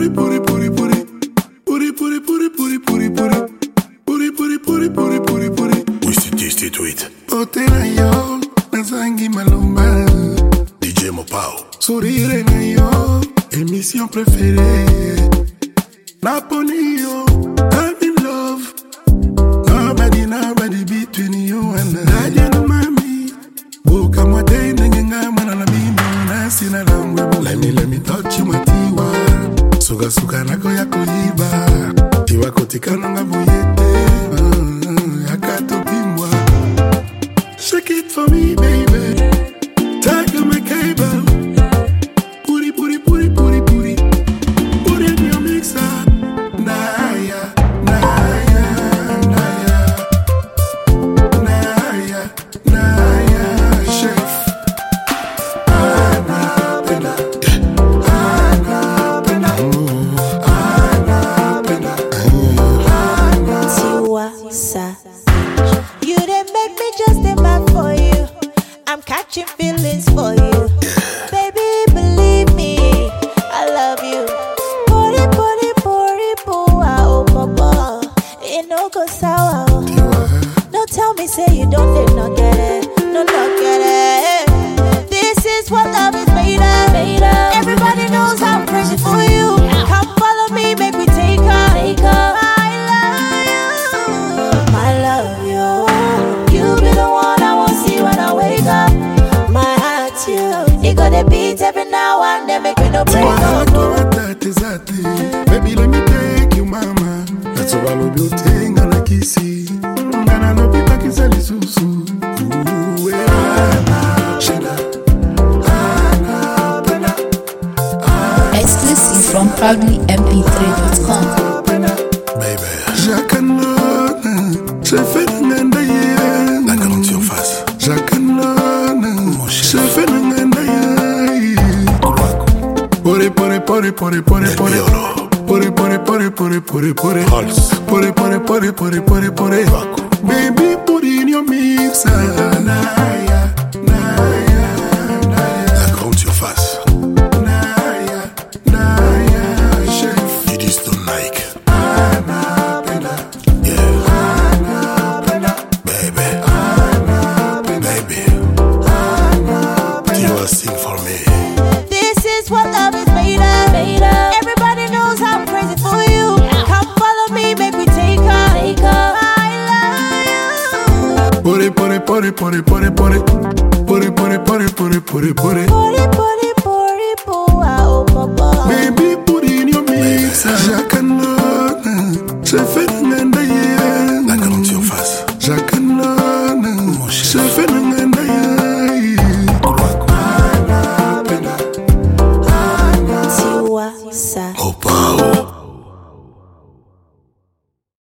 Oui, c'est tweet. Otena yo, nazangi malomba. DJ Mopao. Sourire na yo, émission préférée. Naponi yo, I'm in love. Nobody between you and I. Daddy and mommy. Boka mwate nengenga manana bimbo na sina langwe. Let me touch you matiwa. Suga nako ya kuiba. Tiwa kotikano nga buyete. Yakato bimwa. Shake it for me, baby. Take my cable. Puri. Put in your mixer. Naya. Chef. Ana pena. Tiwasa. You didn't make me just a man for you. I'm catching feelings for you. Baby, believe me, I love you. Puri, oh mama. It no go sour. Don't tell me say you don't did not get it. No, not get it. This is what love is made of. Everybody knows I'm crazy for you. Come follow me, make me take off. I love you. You be the one I want to see when I wake up. My heart, you. It got a beat every now and then, make me no break up. Baby, let me take you, mama. That's all I love you, thing I like you see. And I know people can sell you susu. Exclusive from proudlymp3.com. Baby. Jacanona, je fais l'angandaye. La grande surface. Jacanona, je fais l'angandaye. Pore. Baby, put in your mixer. Naya. La grande surface. Naya, chef. You just don't like. Baby. You are sing for me. This is what love is made of. Everybody knows I'm crazy for you. Come follow me, make me take off. I love you. Pore. Oh mama. Baby, put in your mix. Jacanona, je fais l'angandaye. La grande surface. Jacanona, je fais l'angandaye.